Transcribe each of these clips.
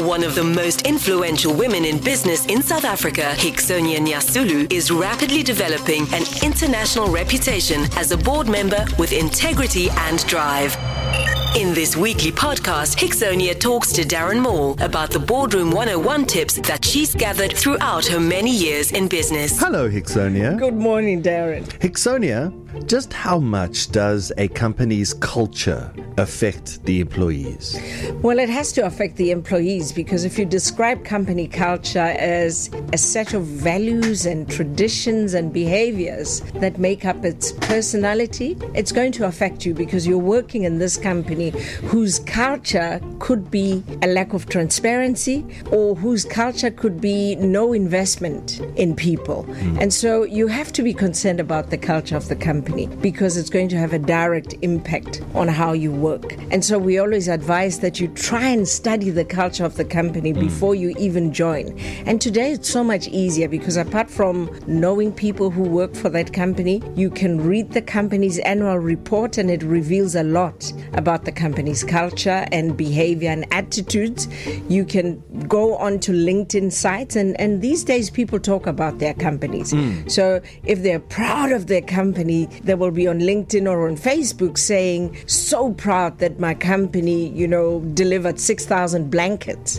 One of the most influential women in business in South Africa, Hixonia Nyasulu, is rapidly developing an international reputation as a board member with integrity and drive. In this weekly podcast, Hixonia talks to Darren Moore about the Boardroom 101 tips that she's gathered throughout her many years in business. Hello, Hixonia. Good morning, Darren. Hixonia, just how much does a company's culture affect the employees? Well, it has to affect the employees because if you describe company culture as a set of values and traditions and behaviors that make up its personality, it's going to affect you because you're working in this company whose culture could be a lack of transparency or whose culture could be no investment in people. And so you have to be concerned about the culture of the company because it's going to have a direct impact on how you work. And so we always advise that you try and study the culture of the company before you even join. And today it's so much easier because apart from knowing people who work for that company, you can read the company's annual report and it reveals a lot about the company's culture and behavior and attitudes. You can go onto LinkedIn sites and these days people talk about their companies. So if they're proud of their company, they will be on LinkedIn or on Facebook saying, so proud that my company, delivered 6,000 blankets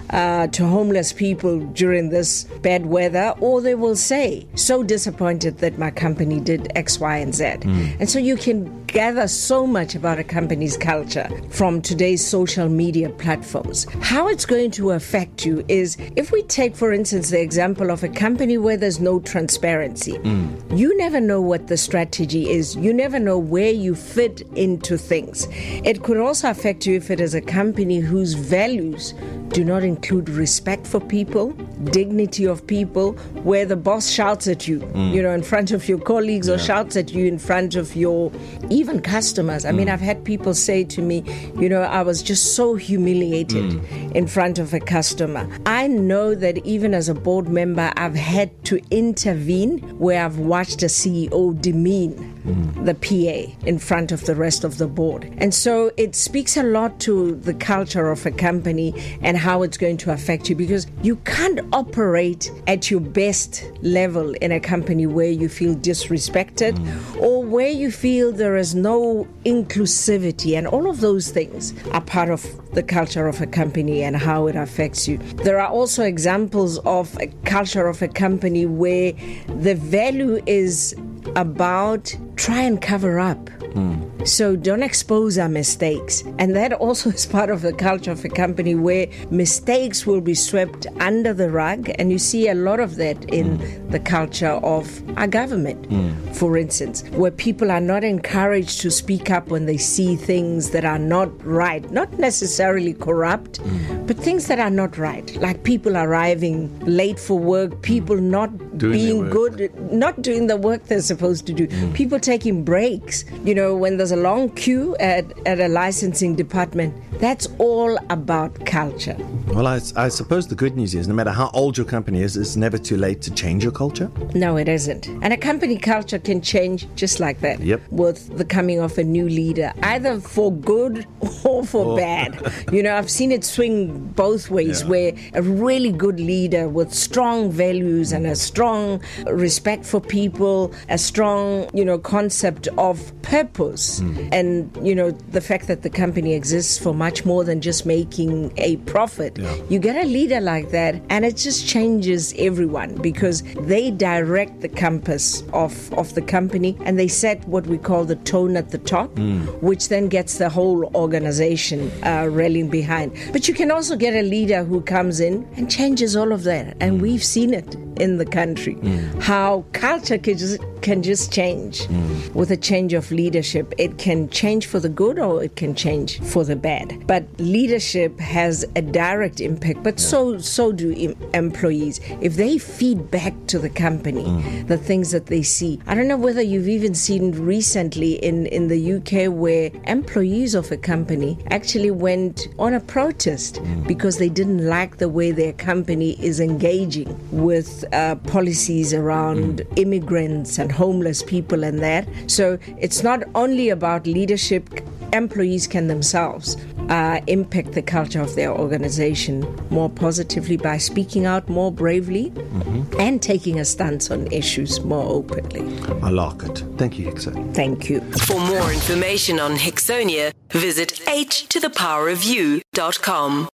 to homeless people during this bad weather. Or they will say, so disappointed that my company did X, Y, and Z. And so you can gather so much about a company's culture from today's social media platforms. How it's going to affect you is if we take, for instance, the example of a company where there's no transparency. You never know what the strategy is. You never know where you fit into things. It could also affect you if it is a company whose values do not include respect for people, dignity of people, where the boss shouts at you, in front of your colleagues or shouts at you in front of your even customers. I mean, I've had people say to me, I was just so humiliated in front of a customer. I know that even as a board member, I've had to intervene where I've watched a CEO demean the PA in front of the rest of the board. And so it speaks a lot to the culture of a company and how it's going to affect you because you can't operate at your best level in a company where you feel disrespected or where you feel there is no inclusivity, and all of those things are part of the culture of a company and how it affects you. There are also examples of a culture of a company where the value is about try and cover up. So don't expose our mistakes. And that also is part of the culture of a company where mistakes will be swept under the rug. And you see a lot of that in the culture of our government, for instance, where people are not encouraged to speak up when they see things that are not right, not necessarily corrupt, but things that are not right, like people arriving late for work, people not being good, not doing the work they're supposed to do, people taking breaks, when there's a long queue at a licensing department. That's all about culture. Well, I suppose the good news is no matter how old your company is, it's never too late to change your culture. No, it isn't. And a company culture can change just like that with the coming of a new leader, either for good or for bad. I've seen it swing both ways where a really good leader with strong values and a strong respect for people, a strong, concept of purpose and, the fact that the company exists for much more than just making a profit. You get a leader like that and it just changes everyone because they direct the compass of the company and they set what we call the tone at the top, which then gets the whole organization rallying behind. But you can also get a leader who comes in and changes all of that. And we've seen it in the country, how culture can just change with a change of leadership. It can change for the good or it can change for the bad. But leadership has a direct impact, but so do employees. If they feed back to the company the things that they see. I don't know whether you've even seen recently in the UK where employees of a company actually went on a protest because they didn't like the way their company is engaging with policies around immigrants and homeless people and that. So it's not only about leadership. Employees can themselves impact the culture of their organization more positively by speaking out more bravely and taking a stance on issues more openly. I like it. Thank you, Hixonia. Thank you. For more information on Hixonia, visit h2thepowerofyou.com.